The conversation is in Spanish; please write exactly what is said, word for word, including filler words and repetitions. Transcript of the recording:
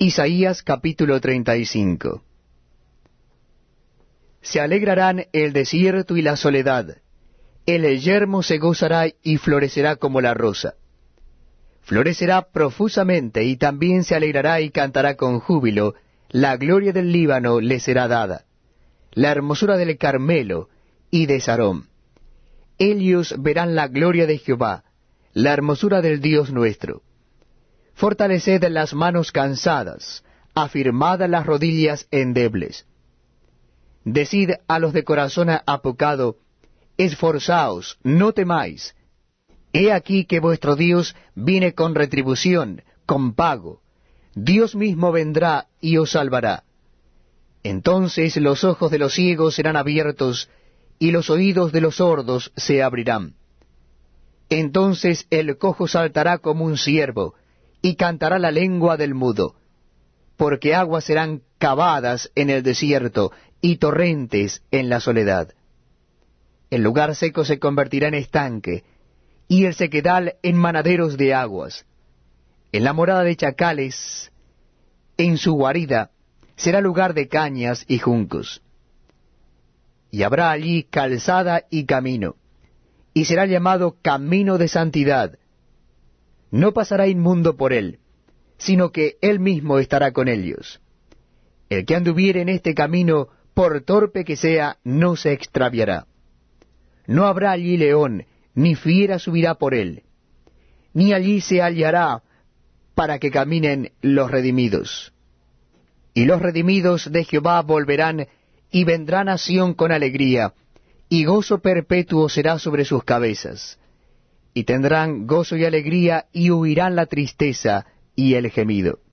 Isaías capítulo treinta y cinco. Se alegrarán el desierto y la soledad, el yermo se gozará y florecerá como la rosa. Florecerá profusamente y también se alegrará y cantará con júbilo, la gloria del Líbano le será dada, la hermosura del Carmelo y de Sarón. Ellos verán la gloria de Jehová, la hermosura del Dios nuestro. Fortaleced las manos cansadas, afirmad las rodillas endebles. Decid a los de corazón apocado, esforzaos, no temáis. He aquí que vuestro Dios viene con retribución, con pago. Dios mismo vendrá y os salvará. Entonces los ojos de los ciegos serán abiertos, y los oídos de los sordos se abrirán. Entonces el cojo saltará como un ciervo, y cantará la lengua del mudo, porque aguas serán cavadas en el desierto, y torrentes en la soledad. El lugar seco se convertirá en estanque, y el sequedal en manaderos de aguas. En la morada de chacales, en su guarida, será lugar de cañas y juncos. Y habrá allí calzada y camino, y será llamado camino de santidad. No pasará inmundo por él, sino que él mismo estará con ellos. El que anduviere en este camino, por torpe que sea, no se extraviará. No habrá allí león, ni fiera subirá por él, ni allí se hallará para que caminen los redimidos. Y los redimidos de Jehová volverán, y vendrá nación con alegría, y gozo perpetuo será sobre sus cabezas. Y tendrán gozo y alegría, y huirán la tristeza y el gemido.